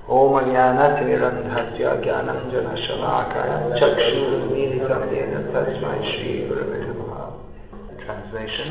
Om Jnanatimirandhasya Jnananjana Shalakaya Chakshurmilitam Yena Tasmai Shri Gurave Namaha. Translation.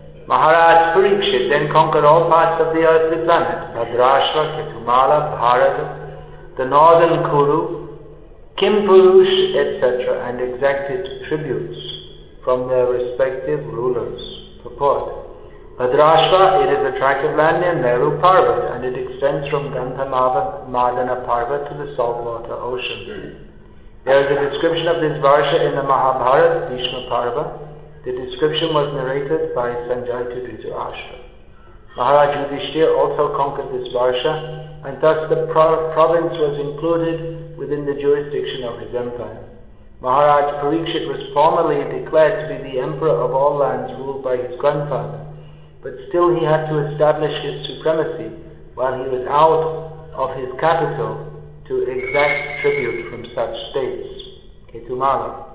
Maharaj Parikshit then conquered all parts of the earthly planet, Bhadrashva, Ketumala, Bharata, the northern Kuru, Kimpurush, etc., and exacted tributes from their respective rulers. Purport. Bhadrashva, it is a tract of land near Meru Parvat, and it extends from Gandhamadana Parvat to the saltwater ocean. There is a description of this Varsha in the Mahabharata, Bhishma Parva. The description was narrated by Sanjay to Dhritarashtra. Maharaj Yudhishthira also conquered this Varsha, and thus the province was included within the jurisdiction of his empire. Maharaj Parikshit was formally declared to be the emperor of all lands ruled by his grandfather, but still he had to establish his supremacy while he was out of his capital to exact tribute from such states. Ketumala.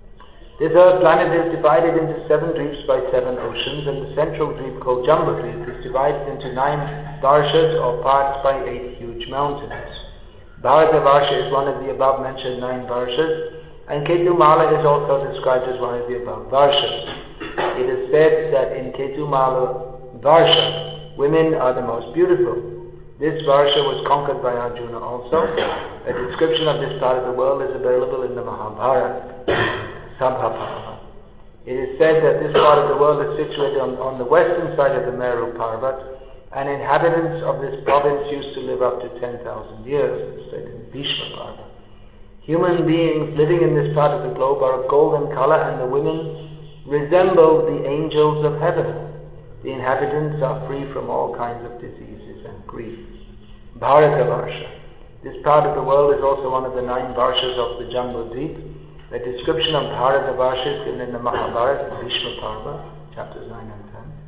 This earth planet is divided into 7 dreeps by 7 oceans, and the central dreep called Jambudvip is divided into 9 varshas or parts by 8 huge mountains. Bharata Varsha is one of the above mentioned 9 varshas, and Ketumala is also described as one of the above varshas. It is said that in Ketumala Varsha, women are the most beautiful. This Varsha was conquered by Arjuna also. A description of this part of the world is available in the Mahabharata. Sabhaparva. It is said that this part of the world is situated on the western side of the Meru Parvat, and inhabitants of this province used to live up to 10,000 years, stated in Bhishma Parva. Human beings living in this part of the globe are of golden color, and the women resemble the angels of heaven. The inhabitants are free from all kinds of diseases and grief. Bharata Varsha. This part of the world is also one of the 9 varshas of the Jambudvip. The description of Bharata Varsha is given in the Mahabharata, Bhishma Parva, chapters 9 and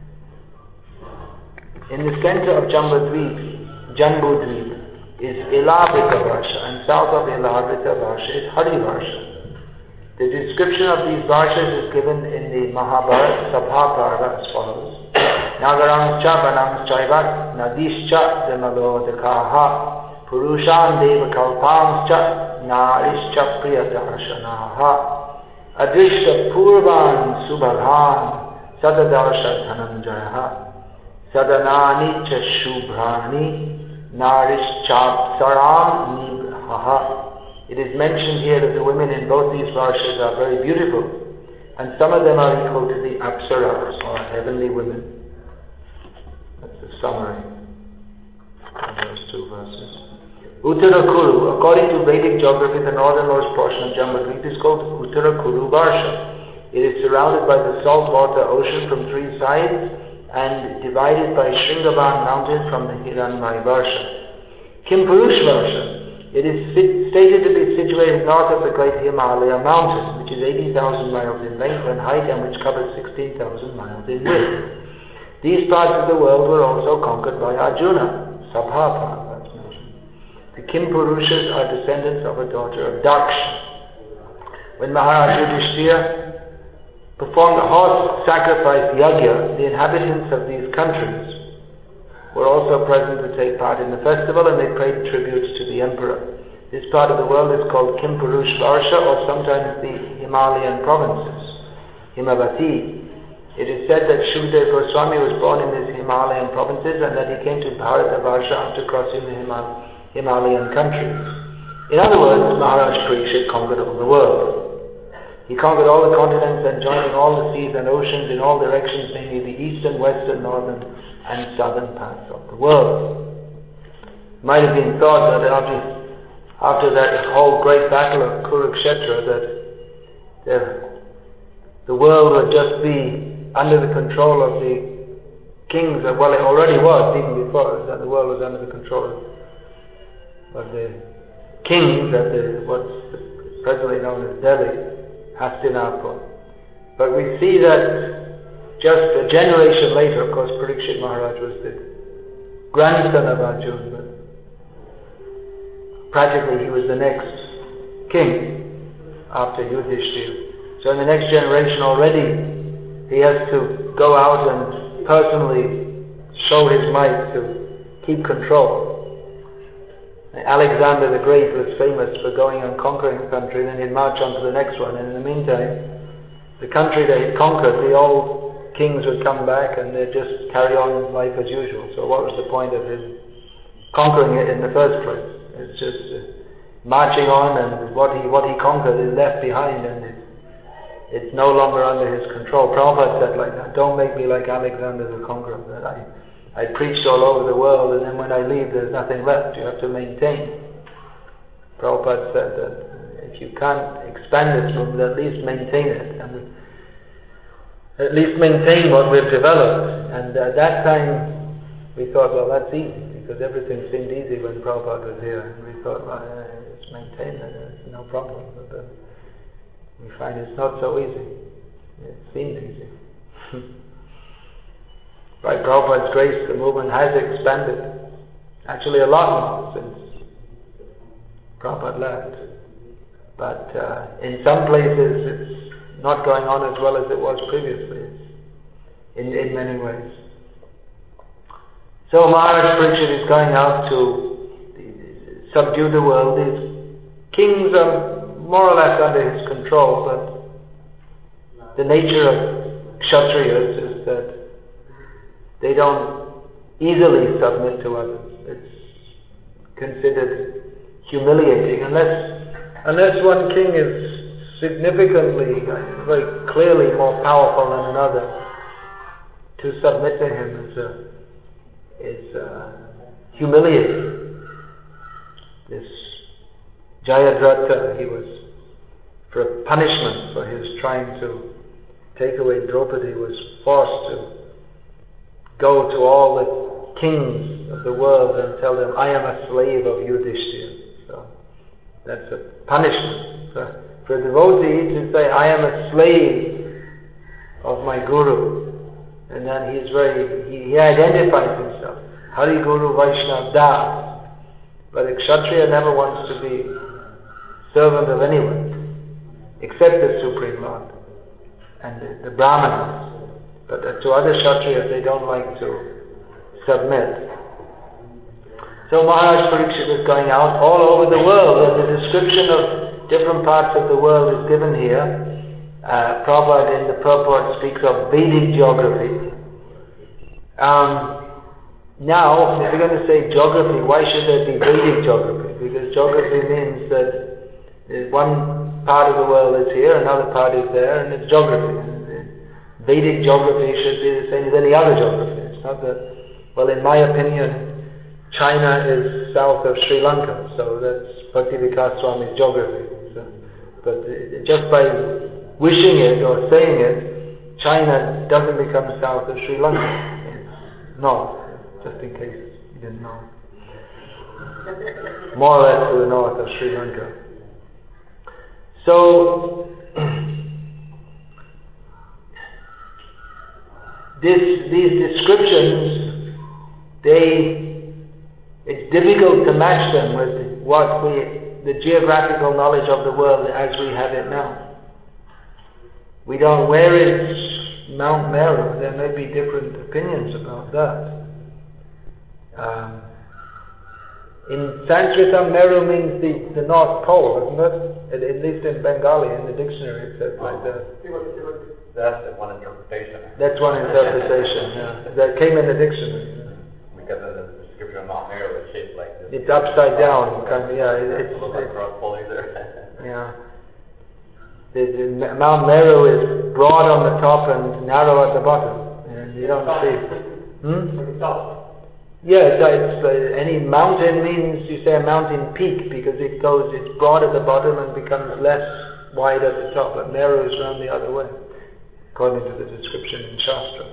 10. In the center of Jambudvip is Ilavita Varsha, and south of Ilavita Varsha is Hari Varsha. The description of these varshas is given in the Mahabharata Sabhaparva as follows. Nagarangcha Banamschaivat Nadishcha Demalodakaha Purushan Devakalpamscha Narishcha Priyadarshanaha Adrishta Purvan Subhaghan Sadadarsha Dhananjayaha Sadanani Cha Shubhrani Narishcha Saram Nibhaha. It is mentioned here that the women in both these varshas are very beautiful, and some of them are equal to the Apsaras, or heavenly women. That's the summary of those 2 verses. Uttarakuru, according to Vedic geography, the northernmost portion of Jambudvip is called Uttarakuru Varsha. It is surrounded by the saltwater ocean from 3 sides and divided by Shringavan mountain from the Hiranmai Varsha. Kimpurush Varsha. It is stated to be situated north of the great Himalaya mountain, which is 80,000 miles in length and height, and which covers 16,000 miles in width. These parts of the world were also conquered by Arjuna, Sabhapa, that's mentioned. The Kimpurushas are descendants of a daughter of Daksha. When Maharaj Yudhishthira performed the horse sacrifice yajna, the inhabitants of these countries were also present to take part in the festival, and they paid tributes to the emperor. This part of the world is called Kimpurush Varsha, or sometimes the Himalayan provinces, Himavati. It is said that Shukadeva Goswami was born in these Himalayan provinces, and that he came to Bharata Varsha after crossing the Himalayan countries. In other words, Maharaj Parikshit conquered all the world. He conquered all the continents, and joining all the seas and oceans in all directions, namely the eastern, western, northern, and southern parts of the world. It might have been thought that after that whole great battle of Kurukshetra, that the world would just be under the control of the kings. Well, it already was, even before that the world was under the control of the kings at what's presently known as Delhi, Hastinapur. But we see that just a generation later, of course, Parikshit Maharaj was the grandson of Arjuna, but practically he was the next king after Yudhishthira. So in the next generation already, he has to go out and personally show his might to keep control. Alexander the Great was famous for going and conquering a country, then he'd march on to the next one, and in the meantime, the country that he'd conquered, the old kings would come back and they'd just carry on life as usual. So what was the point of him conquering it in the first place? It's just marching on, and what he conquered is left behind, and it's no longer under his control. Prabhupada said like that, don't make me like Alexander the Conqueror, that I preached all over the world, and then when I leave there's nothing left. You have to maintain. Prabhupada said that if you can't expand it, at least maintain it, and at least maintain what we've developed. And at that time we thought, well, that's easy, because everything seemed easy when Prabhupada was here, and we thought, well, just maintain it, it's no problem. But we find it's not so easy. It seemed easy. By Prabhupada's grace, the movement has expanded. Actually, a lot more since Prabhupada left. But in some places, it's not going on as well as it was previously, in many ways. So Maharaj Parikshit is going out to subdue the world. These kings are more or less under his control, but the nature of Kshatriyas is that they don't easily submit to others. It's considered humiliating unless one king is significantly, very clearly more powerful than another. To submit to him is humiliating. This Jayadratha, he was, for a punishment for his trying to take away Draupadi, was forced to go to all the kings of the world and tell them, I am a slave of Yudhishthira. So that's a punishment. For a devotee to say, I am a slave of my Guru, and then he identifies himself, Hari Guru Vaishnav Das. But a Kshatriya never wants to be servant of anyone except the Supreme Lord and the Brahmanas. But to other Kshatriyas, they don't like to submit. So Maharaj Parikshit is going out all over the world, and the description of different parts of the world is given here. Prabhupada in the purport speaks of Vedic geography. Now, if you're going to say geography, why should there be Vedic geography? Because geography means that one part of the world is here, another part is there, and it's geography. Vedic geography should be the same as any other geography. It's not that, well, in my opinion, China is south of Sri Lanka, so that's Bhakti Vikas Swami's geography. So, but just by wishing it or saying it, China doesn't become south of Sri Lanka. It's north, just in case you didn't know. More or less to the north of Sri Lanka. So, these descriptions, it's difficult to match them with the geographical knowledge of the world as we have it now. We don't, where is Mount Meru? There may be different opinions about that. In Sanskrit, Meru means the North Pole, isn't it? At least in Bengali, in the dictionary, it says like that. That's one interpretation. That's one interpretation, yeah. That came in the dictionary. Yeah. Because of the description of Mount Meru, it's shaped like this. It's upside down, kind of, yeah. It's like cross pulleys there. Yeah. Mount Meru is broad on the top and narrow at the bottom. And you don't see. Yeah, it's any mountain means you say a mountain peak because it's broad at the bottom and becomes less wide at the top. But Meru is round the other way, according to the description in Shastra.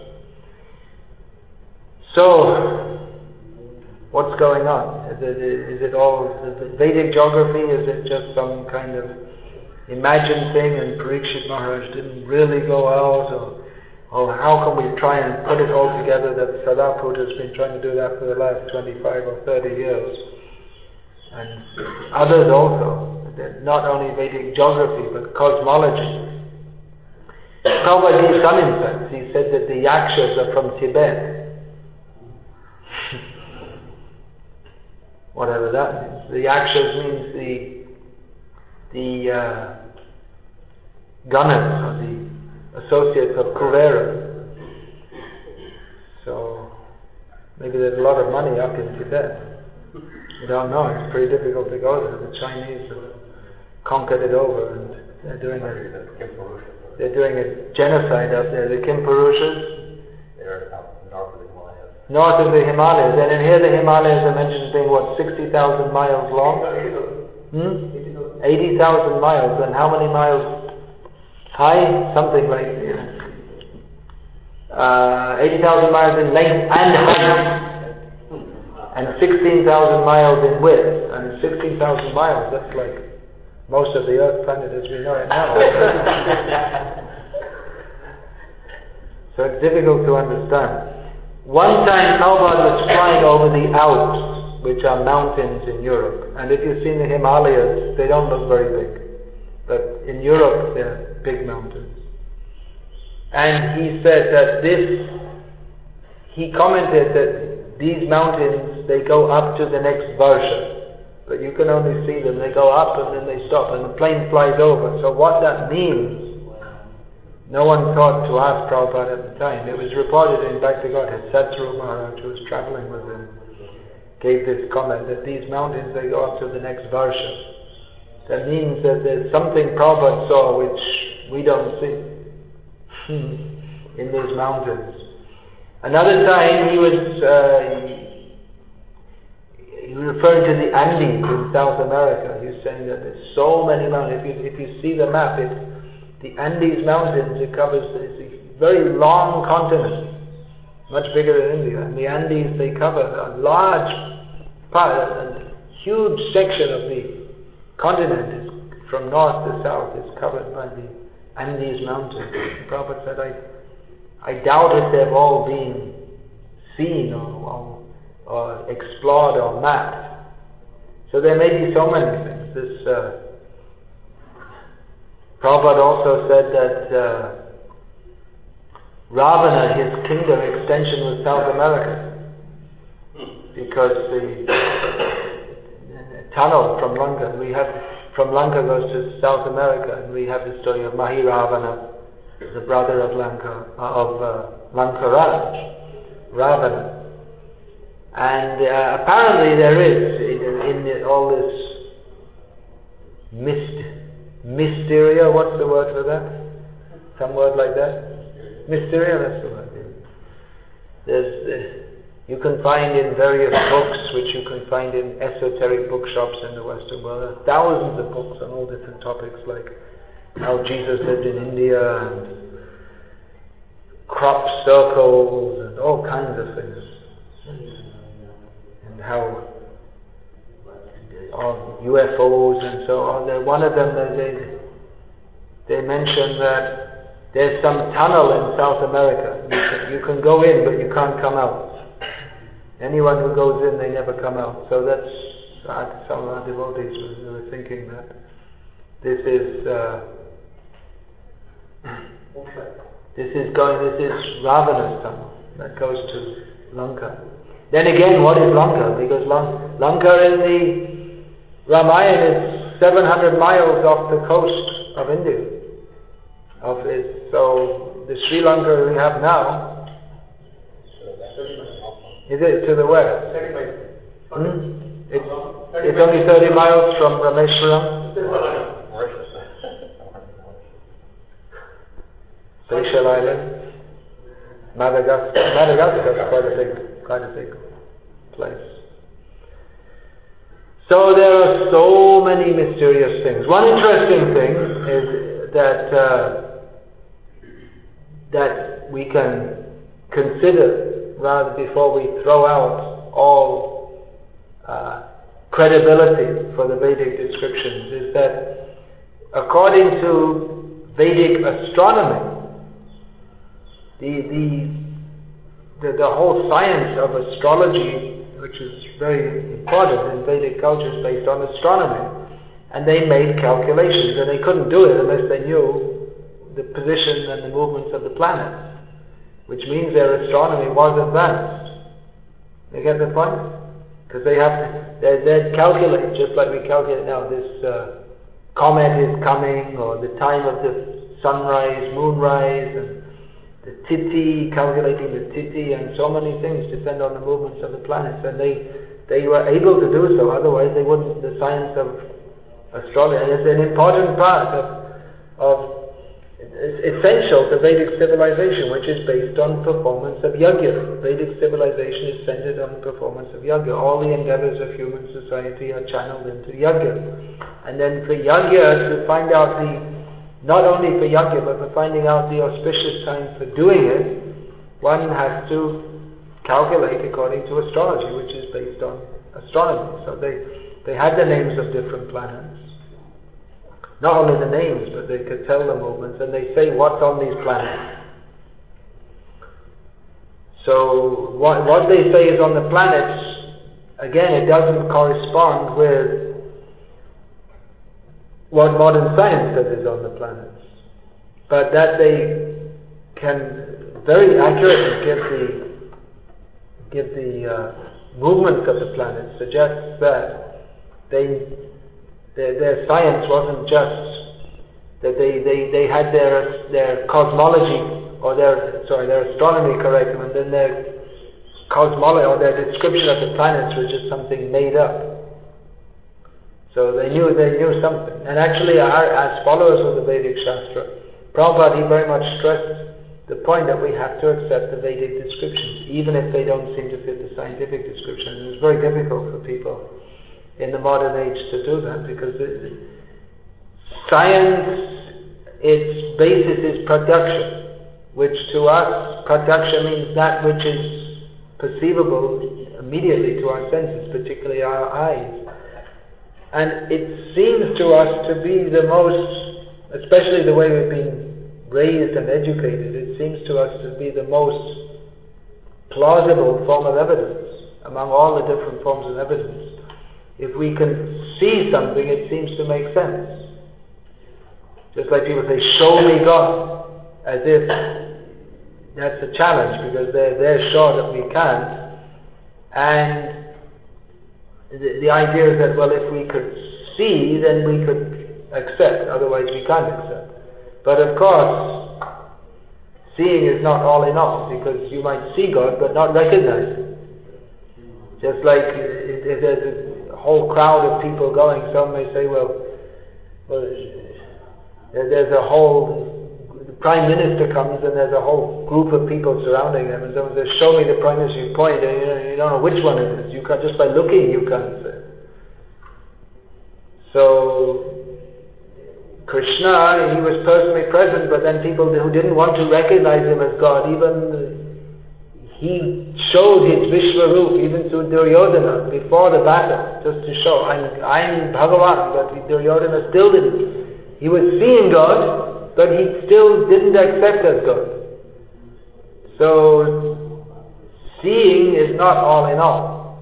So, what's going on? Is it all the Vedic geography? Is it just some kind of imagined thing and Parikshit Maharaj didn't really go out? Or how can we try and put it all together that Sadhaput has been trying to do that for the last 25 or 30 years? And others also, not only Vedic geography but cosmology. Prabhupada gave some insights. He said that the Yakshas are from Tibet. whatever that means. The Yakshas means the gunners, or the associates of Kuvera. So maybe there's a lot of money up in Tibet. We don't know. It's pretty difficult to go there. The Chinese have conquered it over, and they're doing a genocide up there. The Kimpurushas. They're out north of the Himalayas. North of the Himalayas. And in here the Himalayas are mentioned being, 60,000 miles long? 80,000 miles. And how many miles high? Something like 80,000 miles in length and height. And 16,000 miles in width. And 16,000 miles, that's like most of the Earth planet as we know it now. So it's difficult to understand. One time Prabhupada was flying over the Alps, which are mountains in Europe. And if you've seen the Himalayas, they don't look very big. But in Europe, they're big mountains. And he said that he commented that these mountains, they go up to the next Varsha. But you can only see them. They go up and then they stop and the plane flies over. So what that means, no one thought to ask Prabhupada at the time. It was reported in Bhakti Godhead. Satsuru Maharaj, who was traveling with him, gave this comment that these mountains, they go up to the next Varsha. That means that there's something Prabhupada saw which we don't see in these mountains. Another time he was referring to the Andes in South America. He was saying that there's so many mountains. If you see the map, the Andes Mountains, it covers this very long continent, much bigger than India. And the Andes, they cover a large part, a huge section of the continent from north to south is covered by the Andes Mountains. The Prophet said, I doubt if they've all been seen or explored or mapped. So there may be so many things. This Prabhupada also said that Ravana, his kingdom extension was South America, because the tunnel from Lanka, from Lanka goes to South America, and we have the story of Mahi Ravana, the brother of Lankaraj, Ravana. And apparently there is in all this mysteria, what's the word for that? Some word like that? Mysteria, that's the word. You can find in various books, which you can find in esoteric bookshops in the Western world, there are thousands of books on all different topics, like how Jesus lived in India, and crop circles, and all kinds of things. And how UFOs and so on. One of them, they mentioned that there's some tunnel in South America. You can go in, but you can't come out. Anyone who goes in, they never come out. So that's some of our devotees were thinking that this is Ravana's tunnel that goes to Lanka. Then again, what is Lanka? Because Lanka in the Ramayana is 700 miles off the coast of India. So the Sri Lanka we have now, is it to the west? It's only 30 miles from Rameshwaram. Seychelles Island, Madagascar is quite a big place. So there are so many mysterious things. One interesting thing is that we can consider rather before we throw out all credibility for the Vedic descriptions is that according to Vedic astronomy, the whole science of astrology, which is very important in Vedic culture, is based on astronomy. And they made calculations, and they couldn't do it unless they knew the position and the movements of the planets, which means their astronomy was advanced. You get the point? Because they calculate, just like we calculate now, this comet is coming, or the time of the sunrise, moonrise, and the Tithi, calculating the Tithi, and so many things depend on the movements of the planets. And they were able to do so, otherwise they wouldn't. The science of astrology, and it's an important part of it's essential to Vedic civilization, which is based on performance of yajna. Vedic civilization is centered on the performance of yajna. All the endeavors of human society are channeled into yajna. And then for yajna, to find out not only for yajna, but for finding out the auspicious time for doing it, one has to calculate according to astrology, which is based on astronomy. So they had the names of different planets. Not only the names, but they could tell the movements, and they say what's on these planets. So what they say is on the planets, again, it doesn't correspond with what modern science says is on the planets. But that they can very accurately give the movements of the planets suggests that their science wasn't just that they had their cosmology or their astronomy correct, and then their cosmology or their description of the planets was just something made up. So they knew something. And actually, as followers of the Vedic Shastra, Prabhupada, he very much stressed the point that we have to accept the Vedic descriptions, even if they don't seem to fit the scientific description. It was very difficult for people in the modern age to do that, because science, its basis is pratyaksha, which to us, pratyaksha means that which is perceivable immediately to our senses, particularly our eyes. And it seems to us to be the most, especially the way we've been raised and educated, it seems to us to be the most plausible form of evidence among all the different forms of evidence. If we can see something, it seems to make sense. Just like people say, show me God, as if that's a challenge, because they're sure that we can't. And the idea is that, well, if we could see, then we could accept, otherwise we can't accept. But of course, seeing is not all in all, because you might see God but not recognize Him. Just like if there's a whole crowd of people going, some may say, well, there's a whole, the Prime Minister comes and there's a whole group of people surrounding him, and someone says, show me the Prime Minister, you point, and you don't know which one it is. You can't, just by looking you can't say. So Krishna, he was personally present, but then people who didn't want to recognize him as God, even he showed his Vishwarup even to Duryodhana before the battle, just to show, I'm Bhagavan, but Duryodhana still didn't. He was seeing God, but he still didn't accept as God. So, seeing is not all in all.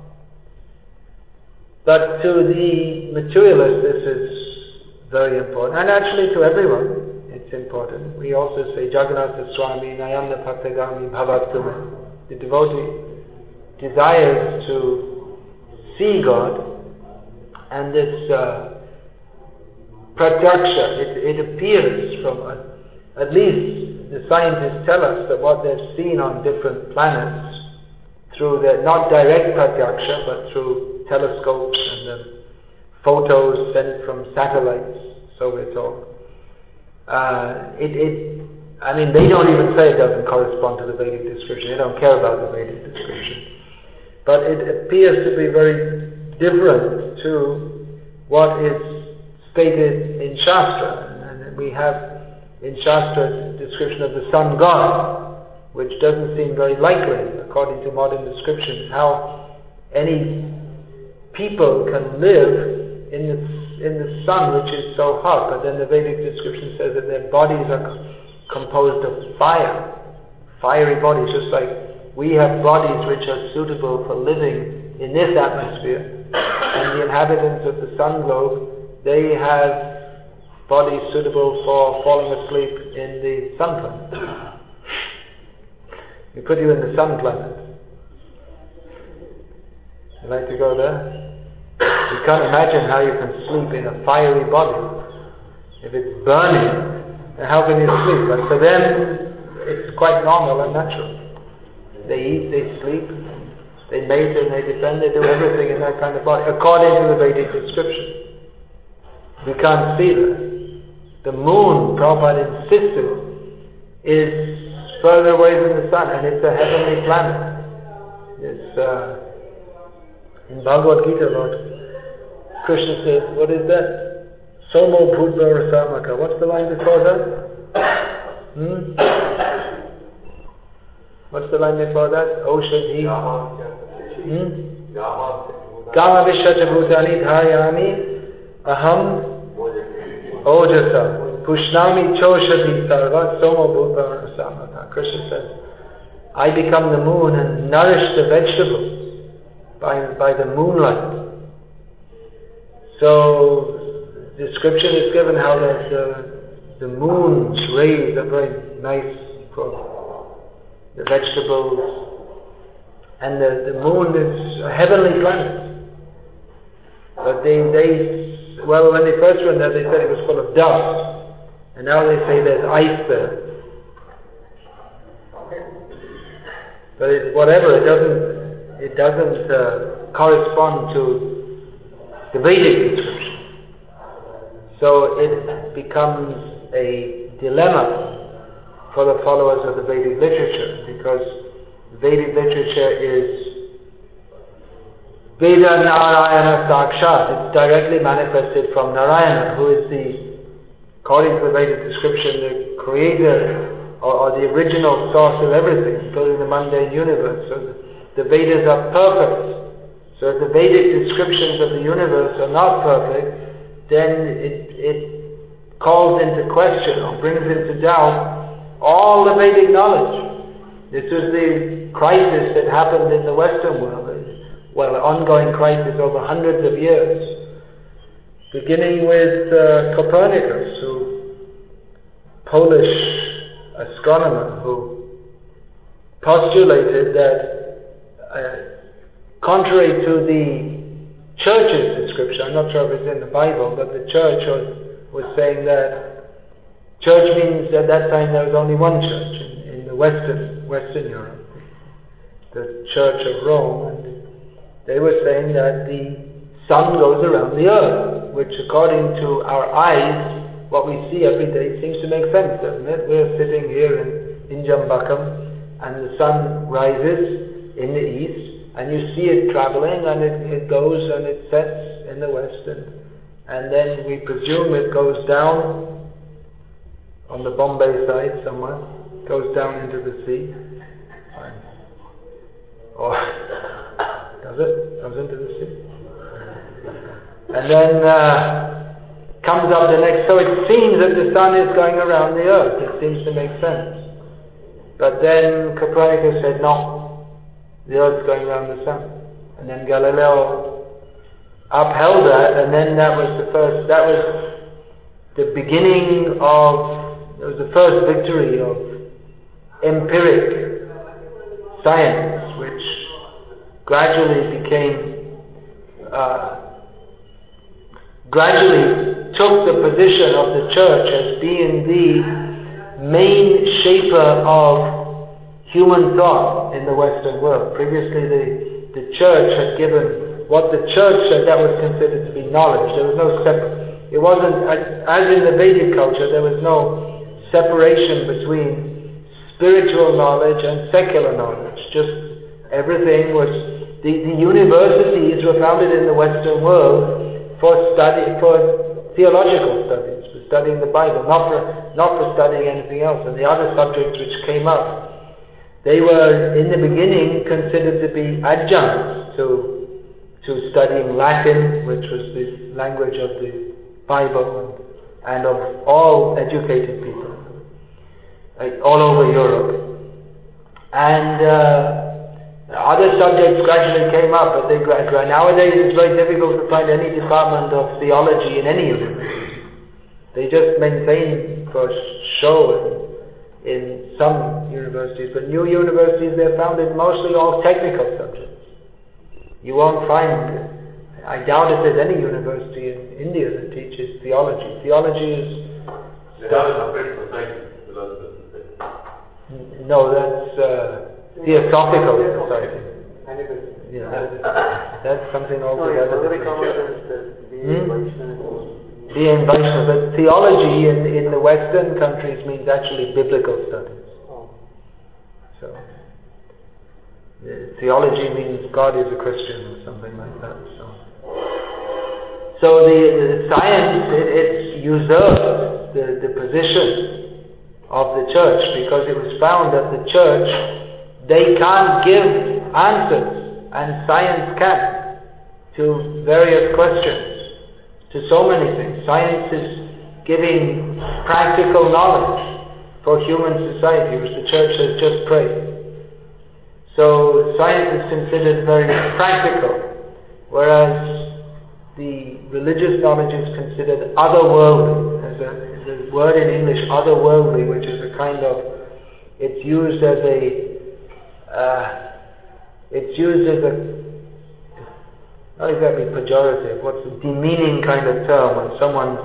But to the materialist, this is very important. And actually to everyone, it's important. We also say, Jagannatha Swami, Nayana Bhaktagami Bhavattume. The devotee desires to see God, and this pratyaksha, it appears from, at least the scientists tell us that what they've seen on different planets, through the, not direct pratyaksha, but through telescopes and photos sent from satellites, so we're told. I mean, they don't even say it doesn't correspond to the Vedic description. They don't care about the Vedic description. But it appears to be very different to what is stated in Shastra. And we have in Shastra a description of the sun god, which doesn't seem very likely, according to modern descriptions, how any people can live in the sun, which is so hot. But then the Vedic description says that their bodies are composed of fire, fiery bodies, just like we have bodies which are suitable for living in this atmosphere, and the inhabitants of the sun globe, they have bodies suitable for falling asleep in the sun planet. We put you in the sun planet. You like to go there? You can't imagine how you can sleep in a fiery body. If it's burning, then how can you sleep? But for them, it's quite normal and natural. They eat, they sleep, they mate and they defend, they do everything in that kind of body, according to the Vedic description. We can't see that. The moon, Prabhupada insisted, is further away than the sun, and it's a heavenly planet. It's in Bhagavad Gita, Lord Krishna says, what is that? Somo Bhutva Rasamaka. What's the line before that? What's the line before that? Oshadhi. Gama Vishwacha Bhutani Dhayami Aham Ojasa Pushnami Choshadhi Sarva Somo Bhutva Rasamaka. Krishna says, I become the moon and nourish the vegetables by the moonlight. So, description is given how the moon's rays are very nice for the vegetables, and the moon is a heavenly planet. But when they first went there, they said it was full of dust, and now they say there's ice there. But it doesn't correspond to the Vedic description. So it becomes a dilemma for the followers of the Vedic literature, because Vedic literature is Veda Narayana Sakshat. It's directly manifested from Narayana, who is according to the Vedic description, the creator or the original source of everything, including the mundane universe. So the Vedas are perfect. So if the Vedic descriptions of the universe are not perfect, then it calls into question or brings into doubt all the Vedic knowledge. This was the crisis that happened in the Western world. Well, an ongoing crisis over hundreds of years, beginning with Copernicus, Polish astronomer, who postulated that contrary to the church's description, I'm not sure if it's in the Bible, but the church was saying that church means at that time there was only one church in the Western Europe, the Church of Rome, and they were saying that the sun goes around the earth, which according to our eyes, what we see every day seems to make sense, doesn't it? We're sitting here in Jambakam, and the sun rises in the east, and you see it traveling, and it goes and it sets in the west, and then we presume it goes down on the Bombay side somewhere, goes down into the sea, or does it? Goes into the sea, and then comes up the next. So it seems that the sun is going around the earth. It seems to make sense. But then Copernicus said, no, the earth's going around the sun. And then Galileo upheld that, and then that was the beginning of, it was the first victory of empiric science, which gradually took the position of the church as being the main shaper of human thought in the Western world. Previously the church had given what the church said that was considered to be knowledge. There was no it wasn't, as in the Vedic culture, there was no separation between spiritual knowledge and secular knowledge. Just everything was, the universities were founded in the Western world for theological studies, for studying the Bible, not for studying anything else. And the other subjects which came up, they were in the beginning considered to be adjuncts to studying Latin, which was the language of the Bible and of all educated people all over Europe. And other subjects gradually came up, but nowadays it's very difficult to find any department of theology in any university. They just maintain for show in some universities, but new universities, they're founded mostly all technical subjects. You won't find, I doubt if there's any university in India that teaches theology. Theology is... No, that's Theosophical Society. Yeah, that's something altogether different. Being Vaishnava, but theology in the Western countries means actually biblical studies. So, theology means God is a Christian or something like that. So the science, it's usurped the position of the church, because it was found that the church, they can't give answers, and science can, to various questions, to so many things. Science is giving practical knowledge for human society, which the church has just praised. So science is considered very practical, whereas the religious knowledge is considered otherworldly. There's a word in English, otherworldly, which is a kind of, it's used as not exactly pejorative, what's a demeaning kind of term when someone's,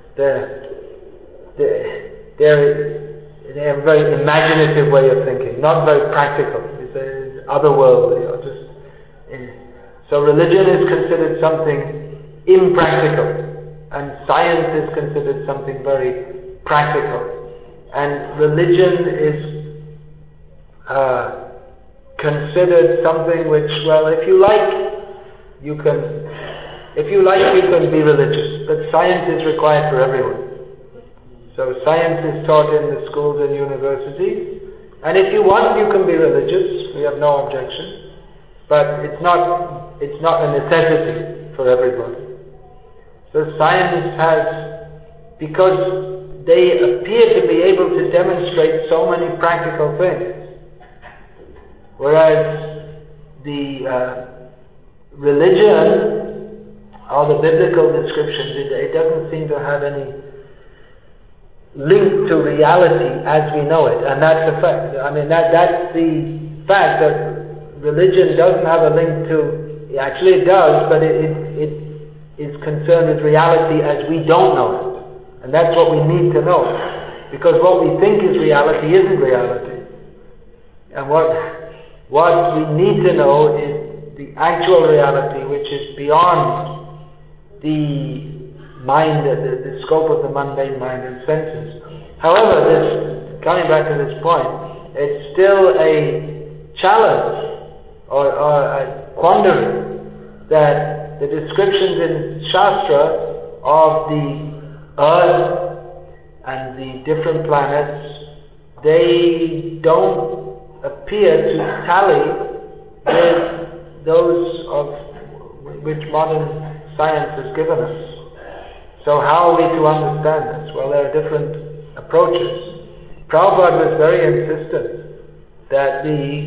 they have a very imaginative way of thinking, not very practical. It's otherworldly, or just. So religion is considered something impractical, and science is considered something very practical. And religion is considered something which, well, if you like, you can be religious, but science is required for everyone. So science is taught in the schools and universities, and if you want, you can be religious. We have no objection, but it's not a necessity for everybody. So science has, because they appear to be able to demonstrate so many practical things, whereas the religion, or the biblical descriptions, it doesn't seem to have any link to reality as we know it, and that's a fact. I mean, that's the fact, that religion doesn't have a link to, actually it does, but it is concerned with reality as we don't know it, and that's what we need to know, because what we think is reality isn't reality, and what we need to know is the actual reality, which is beyond the mind, the scope of the mundane mind and senses. However, coming back to this point, it's still a challenge or a quandary that the descriptions in Shastra of the earth and the different planets, they don't appear to tally with those of which modern science has given us. So how are we to understand this? Well, there are different approaches. Prabhupada was very insistent that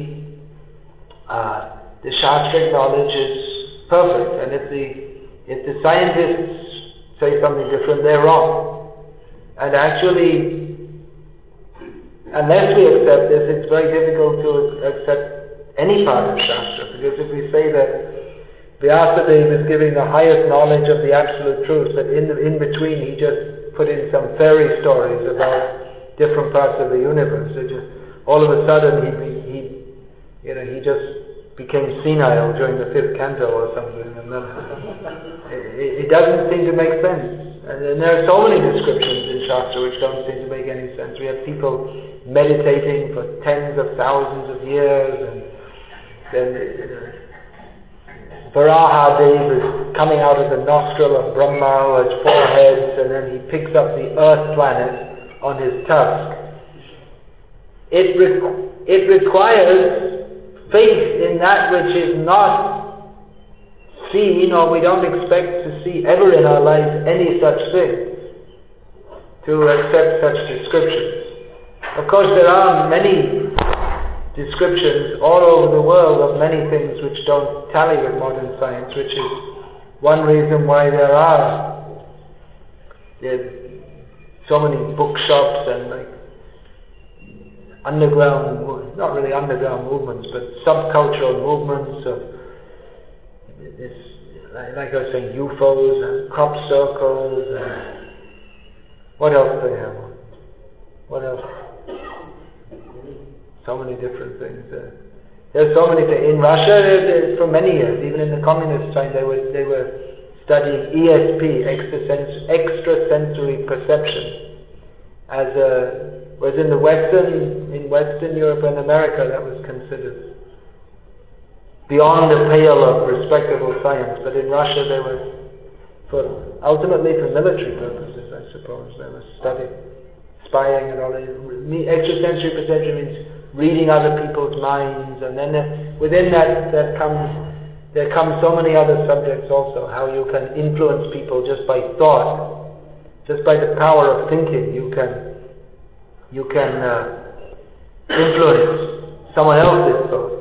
the Shastric knowledge is perfect, and if the scientists say something different, they're wrong. And actually, unless we accept this, it's very difficult to accept any part of Shastra, because if we say that Vyasadeva is giving the highest knowledge of the absolute truth, but in between he just put in some fairy stories about different parts of the universe, all of a sudden he just became senile during the 5th canto or something, and then it doesn't seem to make sense. And there are so many descriptions in Shastra which don't seem to make any sense. We have people meditating for tens of thousands of years, and then Varaha Dev is coming out of the nostril of Brahma, who has 4 heads, and then he picks up the earth planet on his tusk. It requires faith in that which is not seen, or we don't expect to see ever in our lives any such thing, to accept such descriptions. Of course, there are many descriptions all over the world of many things which don't tally with modern science, which is one reason why there are so many bookshops and underground, not really underground movements, but subcultural movements of this, like I was saying, UFOs and crop circles and what else do they have? What else? So many different things. There's so many things. In Russia, for many years, even in the communist time, they were studying ESP, extrasensory perception, whereas in Western Europe and America, that was considered beyond the pale of respectable science. But in Russia, they were ultimately for military purposes, I suppose. They were studying spying and all that. Extrasensory perception means reading other people's minds, and then within that there come so many other subjects also. How you can influence people just by thought, just by the power of thinking. You can influence someone else's thoughts.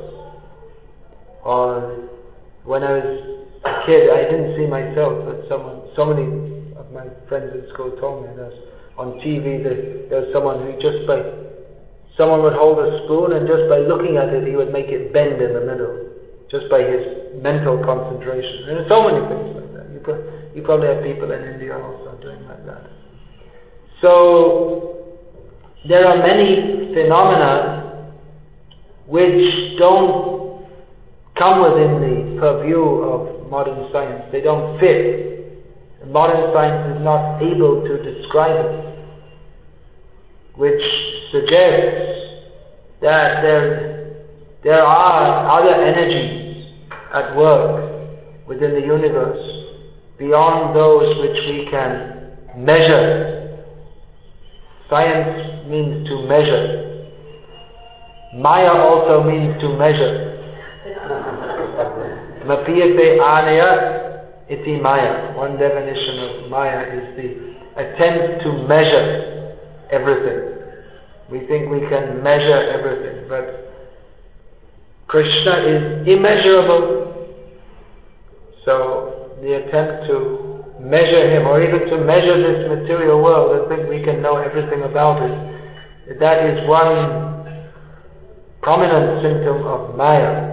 Or when I was a kid, I didn't see myself, but so many of my friends at school told me that on TV there was someone who someone would hold a spoon, and just by looking at it he would make it bend in the middle, just by his mental concentration. And there's so many things like that. You probably have people in India also doing like that. So there are many phenomena which don't come within the purview of modern science. They don't fit. Modern science is not able to describe it, which suggests that there are other energies at work within the universe beyond those which we can measure. Science means to measure. Maya also means to measure. Mapiyate anaya iti maya. One definition of maya is the attempt to measure everything. We think we can measure everything, but Krishna is immeasurable. So the attempt to measure him, or even to measure this material world and think we can know everything about it, that is one prominent symptom of Maya.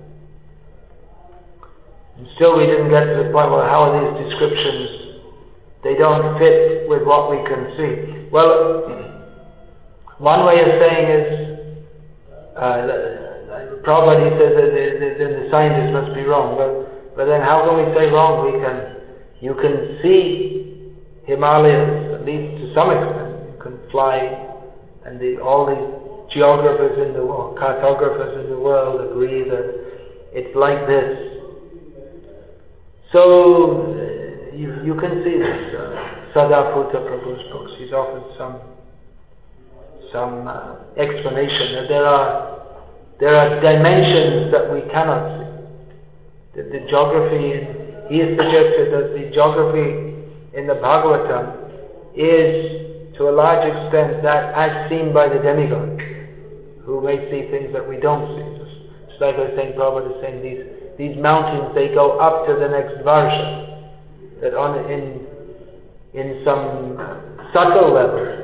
And still we didn't get to the point, well, how are these descriptions? They don't fit with what we can see. Well, one way of saying is, Prabhupada, he says that the scientists must be wrong. But then how can we say wrong? You can see Himalayas, at least to some extent. You can fly, and all the geographers in the world, cartographers in the world agree that it's like this. So you can see this. Sadhaputta Prabhu's books, he's offered some explanation that there are dimensions that we cannot see. That the geography, he has suggested that the geography in the Bhagavatam is to a large extent that as seen by the demigod, who may see things that we don't see. Just like I was saying, Prabhupada is saying these mountains, they go up to the next varsha, that in some subtle level,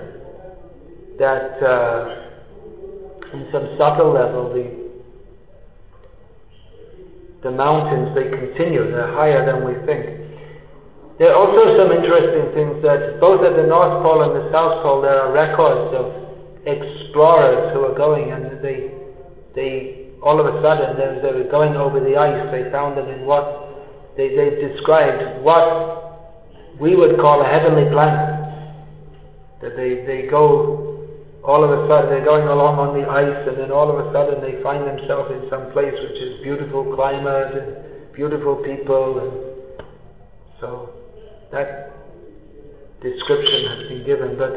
the mountains, they continue, they're higher than we think. There are also some interesting things that both at the North Pole and the South Pole there are records of explorers who are going, and they all of a sudden, they were going over the ice, they found them in what they described what we would call a heavenly planet. That they go, all of a sudden they're going along on the ice, and then all of a sudden they find themselves in some place which is beautiful climate and beautiful people, and so that description has been given. But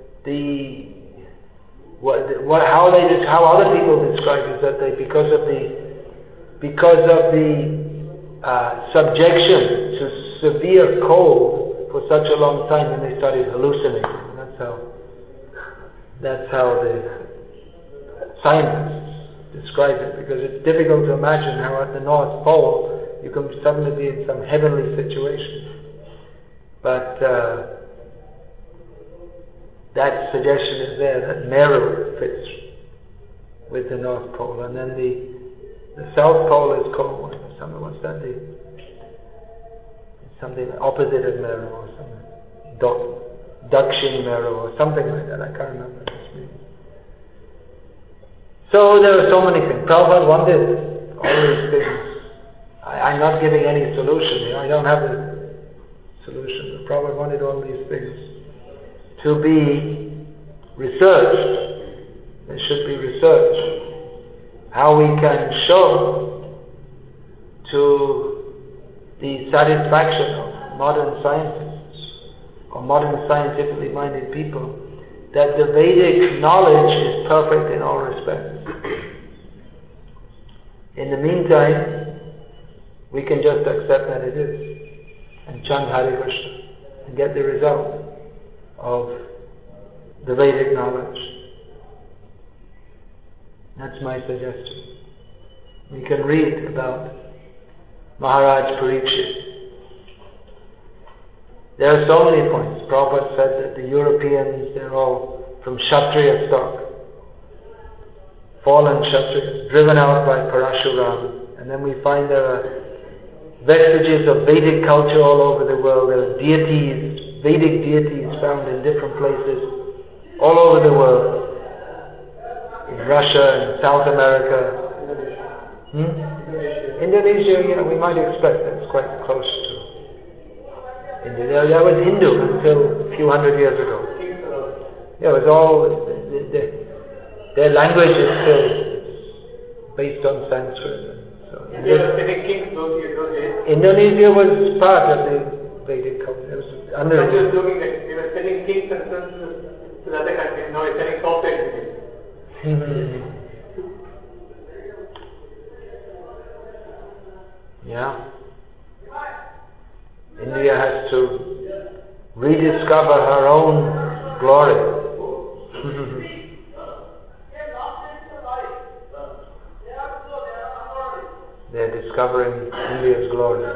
how other people describe is that because of the subjection to severe cold for such a long time, then they started hallucinating. That's how the scientists describe it, because it's difficult to imagine how at the North Pole you can suddenly be in some heavenly situation. But that suggestion is there that Meru fits with the North Pole, and then the South Pole is called, what's that? something opposite of Meru or something. Dakshin Meru or something like that. I can't remember what this means. So there are so many things. Prabhupada wanted all these things. I'm not giving any solution here. I don't have a solution. But Prabhupada wanted all these things to be researched. There should be research. How we can show to the satisfaction of modern scientists or modern scientifically minded people that the Vedic knowledge is perfect in all respects. In the meantime, we can just accept that it is and chant Hare Krishna and get the result of the Vedic knowledge. That's my suggestion. We can read about Maharaj Parikshit. There are so many points. Prabhupada said that the Europeans, they're all from Kshatriya stock. Fallen Kshatriyas, driven out by Parashuram. And then we find there are vestiges of Vedic culture all over the world. There are deities, Vedic deities found in different places all over the world. In Russia and South America. Indonesia, we might expect that's quite close to India. That was Hindu until a few hundred years ago. Yeah, it was all, their language is still based on Sanskrit. So Indonesia was part of the Vedic culture. It was under they were sending kings and princes to the other countries. Now they're sending software. Yeah. India has to rediscover her own glory. They're discovering India's glory.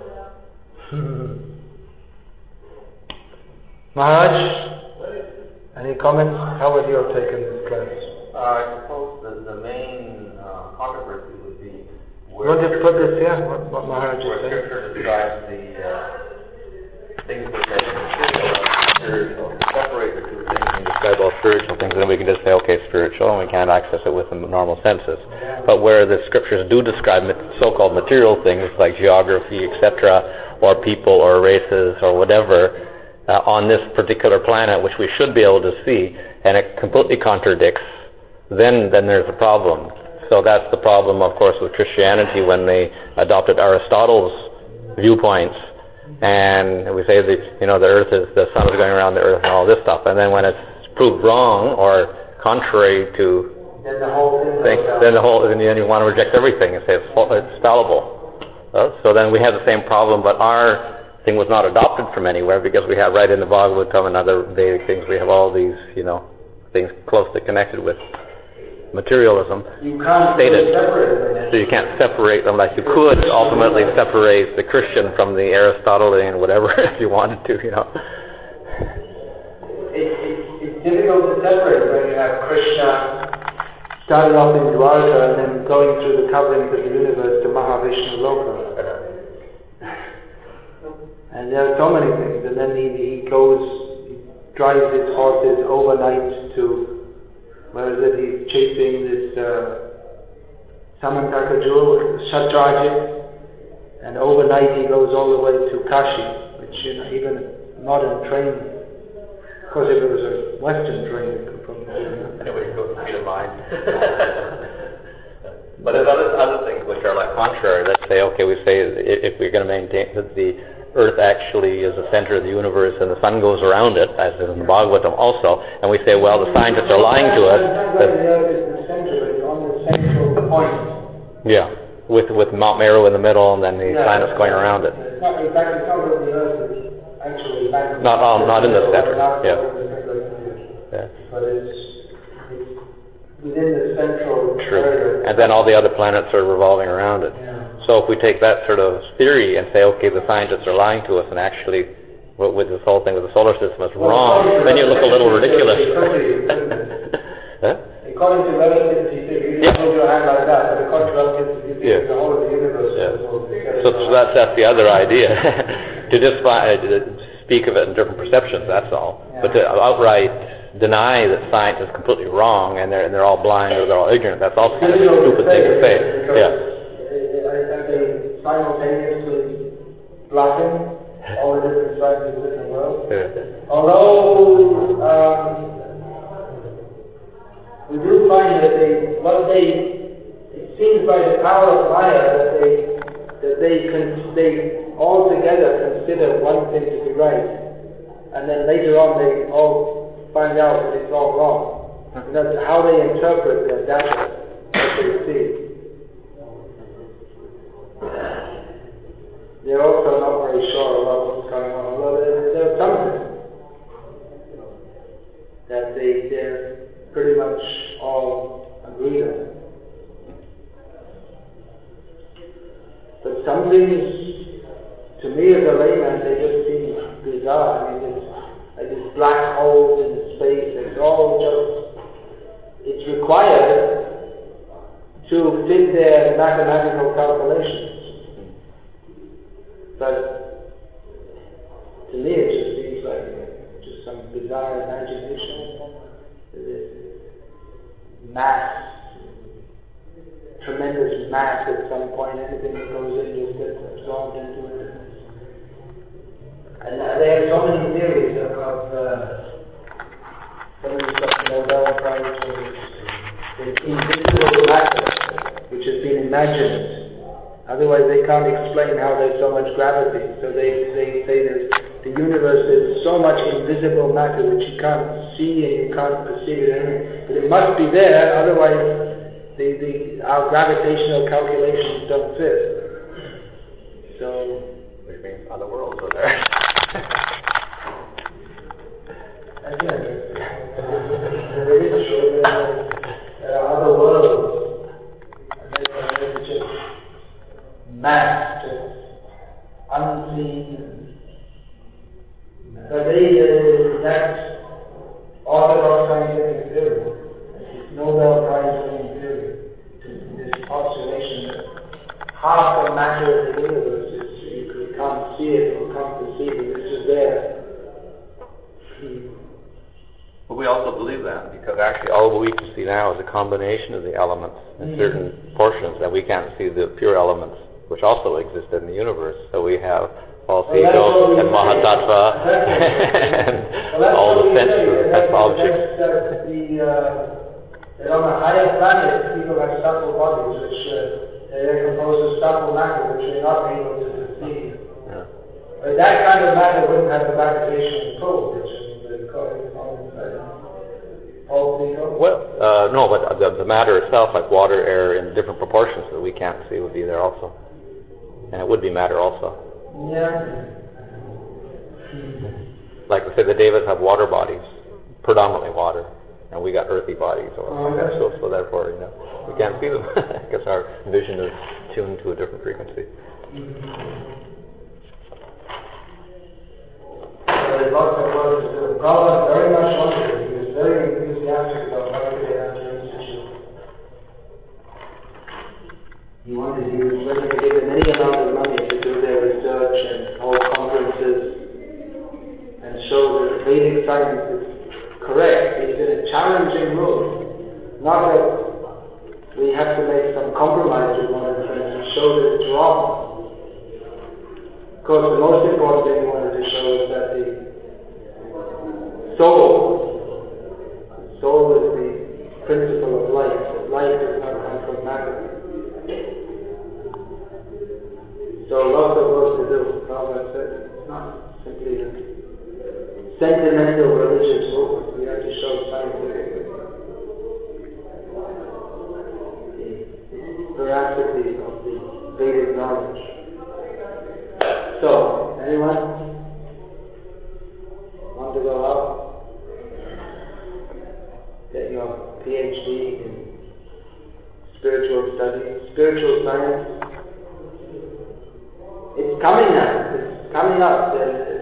Maharaj, any comments? How would you have taken this class? I suppose the main controversy would be You want to put this here, what Maharaj is where saying? Scripture describes the things which are spiritual, separate the two things and describe all spiritual things, then we can just say, okay, spiritual, and we can't access it with the normal senses. But where the Scriptures do describe so-called material things like geography, etc., or people or races or whatever, on this particular planet, which we should be able to see, and it completely contradicts, then there's a problem. So that's the problem, of course, with Christianity when they adopted Aristotle's viewpoints, and we say that the sun is going around the earth and all this stuff, and then when it's proved wrong or contrary to then the whole thing then you want to reject everything and say it's fallible. So then we have the same problem, but our thing was not adopted from anywhere because we have right in the Bhagavatam and other Vedic things. We have all these things closely connected with materialism stated. So you can't separate them like you could ultimately separate the Christian from the Aristotelian, whatever, if you wanted to, It's difficult to separate when you have Krishna starting off in Dwarka and then going through the coverings of the universe to Mahavishnu Loka. And there are so many things. And then he drives his horses overnight to, where is it? He's chasing this Samantakajur, Shatrajit, and overnight he goes all the way to Kashi, which even a modern train, of course if it was a Western train it could probably do that. Anyway, it goes to the mind. But there's other things which are like contrary. Let's say, okay, we say if we're going to maintain that the Earth actually is the center of the universe and the sun goes around it, as is in the Bhagavatam also, and we say, well, the scientists are lying to us. The Earth is the center, but on the central point. Yeah, with Mount Meru in the middle and then the planets going around it. In fact, it's not that the Earth is actually not in the center. Yeah. But it's within the central area. And then all the other planets are revolving around it. Yeah. So if we take that sort of theory and say, okay, the scientists are lying to us, and actually, with this whole thing with the solar system is wrong, then you look a little ridiculous. According to relativity theory, you can hold your hand like that, but according to relativity theory, the whole of the universe is So that's the other idea. To just speak of it in different perceptions, that's all. Yeah. But to outright deny that science is completely wrong and they're all blind or they're all ignorant, that's also kind of a stupid thing to say. Yeah. Are they simultaneously blocking all the different sciences in the world? Yeah. Although we do find that it seems by the power of Maya that they all together consider one thing to be right, and then later on they all find out that it's all wrong. And that's how they interpret their data, what they see. They're also not very sure about what's going on, although there's something that they're pretty much all agreed on. But some things, to me as a layman, they just seem bizarre. I mean, it's like these black holes in space, it's all just, it's required to fit their mathematical calculations. But to me it just seems like just some bizarre imagination. This mass, tremendous mass at some point, anything that goes in just gets absorbed into it. And they have so many theories about some of the stuff, Nobel Prize for this invisible matter, which has been imagined. Otherwise they can't explain how there's so much gravity. So they say that the universe is so much invisible matter which you can't see and you can't perceive it. But it must be there, otherwise our gravitational calculations don't fit. So, which means other worlds are there. again, there is true. There are other worlds, and there's just mass, just unseen. But that's orthodox scientific theory. Nobel Prize winning theory, this postulation that half the matter of the universe is you can't see it or can't perceive it, it's just there. But we also believe that because actually all we can see now is a combination of the elements in certain portions, and we can't see the pure elements which also exist in the universe. So we have false ego and Mahatattva and all the senses as objects. That on the higher planets, people have subtle bodies, which they're composed of subtle matter, which we're not able to perceive. Yeah. But that kind of matter wouldn't have the gravitational pull, which is called false ego. Well, no, but the matter itself, like water, air, in different proportions that we can't see, would be there also, and it would be matter also. Yeah. Like we say, the Devas have water bodies, predominantly water. And we got earthy bodies, so therefore, we can't see them because our vision is tuned to a different frequency. There's lots of work to do. Prabhupada very much wanted it. He was very enthusiastic about Bhaktivedanta Institute. He was ready to give them any amount of money to do their research and hold conferences and show that Vedic science is correct. It's in a challenging road. Not that we have to make some compromise with one another to show that it's wrong. Of course, the most important thing we wanted to show is that the soul is the principle of life. That life does not come from matter. So lots of work to do. Prabhupada said it's not simply a sentimental religious movement. We have to show scientifically the veracity of the Vedic knowledge. So, anyone want to go out? Get your PhD in spiritual studies, spiritual science. It's coming now. It's coming up.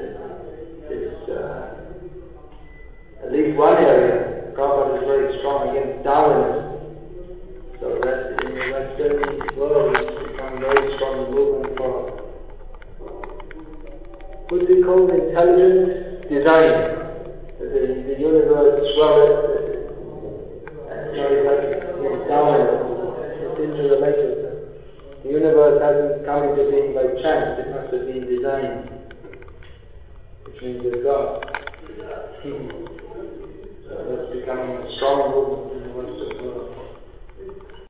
At least one area, Prabhupada is very strong against Darwinism. So that in the Western world it's become very strong movement for be called intelligent design. The universe, well, it's like Darwin, it's interrelated. The universe hasn't come into being by chance, it must have been designed, which means there's God. So it's becoming a strong movement.